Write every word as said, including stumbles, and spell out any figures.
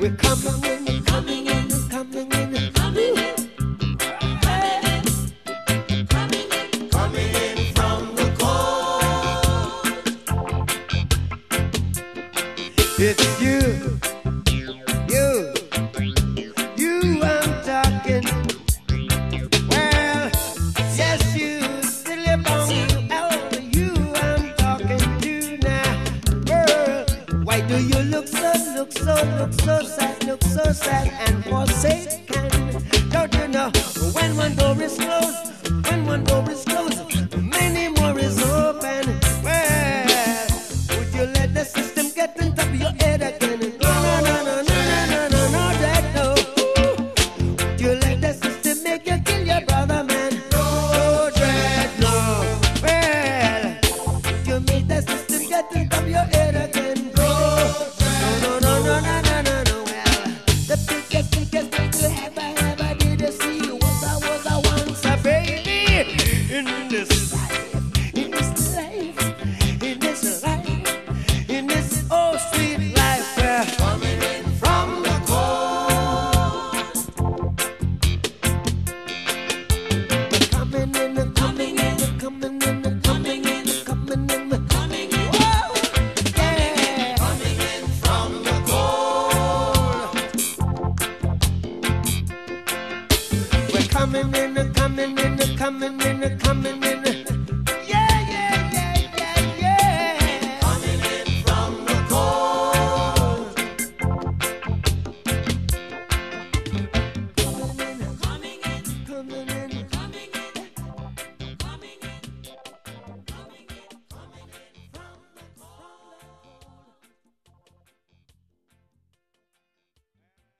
We're coming in, coming in, coming in, coming in. Coming in, coming in from the cold. It's you, you, you I'm talking. Well, yes, you, silly bum, oh, you I'm talking to now. Girl, why do you look so, look so, look so sad, look so sad and forsaken? Don't you know when one door is closed, when one door is closed, many more is open. Well, would you let the system get on top of your head again? No, no, no, no, no, no, no, no, no, that no. Would you let the system make you kill your brother, man? No, dread, no. Well, would you make the system get on top of your head again? No, no, no, no, no, no, no, no. Well, the biggest, biggest thing you ever, ever did you see was I was I once a baby in this life, in this life, in this life, in this oh sweet life. We're coming in from the cold. Coming in, coming in, coming in, coming in, coming in, coming in. Whoa, yeah. Coming in from the cold. We're coming in, coming in, coming in, coming in.